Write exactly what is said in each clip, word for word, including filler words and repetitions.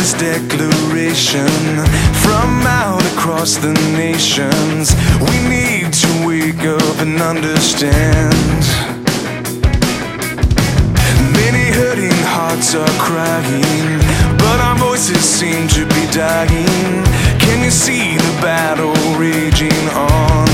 this declaration from out across the nations. We need to wake up and understand. Many hurting hearts are crying, but our voices seem to be dying. Can you see the battle raging on?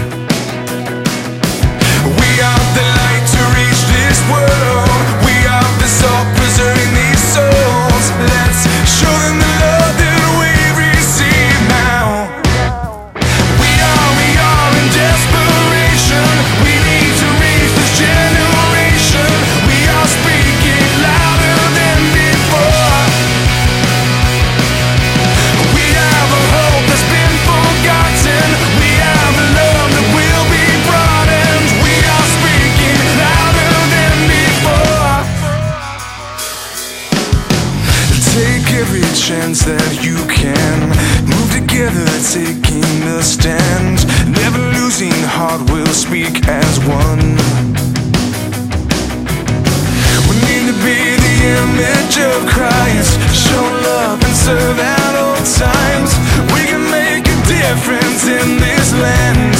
We are the light to reach this world. We are the salt preserving these souls. Let's show them the love that we receive now. We are, we are in desperation. We need to reach this generation. We are speaking louder than before. We have a hope that's been forgotten. We have a love that will be broadened. We are speaking louder than before. Take every chance that you can. Move together, taking a stand. Never losing heart, we'll speak as one. We need to be the image of Christ. Show love and serve at all times. We can make a difference in this land.